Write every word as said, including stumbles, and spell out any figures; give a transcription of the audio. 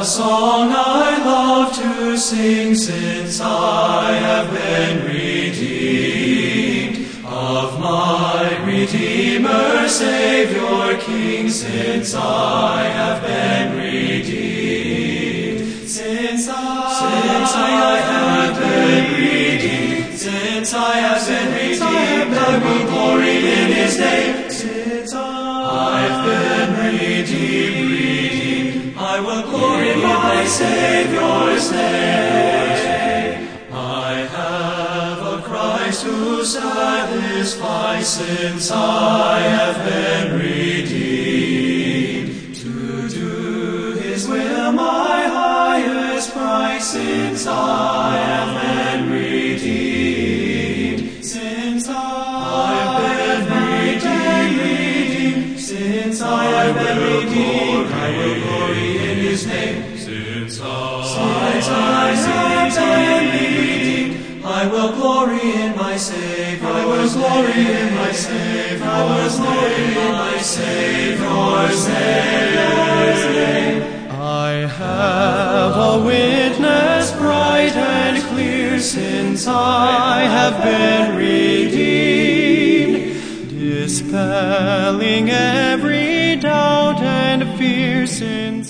a song I love to sing, since I have been redeemed of my Redeemer, Savior, King, since I have been redeemed. Since I, since I have been redeemed, since I have been redeemed, I will glory in His name. Since I've been redeemed, redeemed, I will glory in my Savior's name. I have a Christ who satisfies, since I have been redeemed. To do His will, my highest price, since I have been redeemed. Since I've been redeemed, since I have been redeemed, I will glory in His name. Since I have been redeemed, I will glory in my Savior. I will glory in my Savior. I will glory in my Savior's name. I have a witness bright and clear, since I have been redeemed, dispelling every doubt and fear, since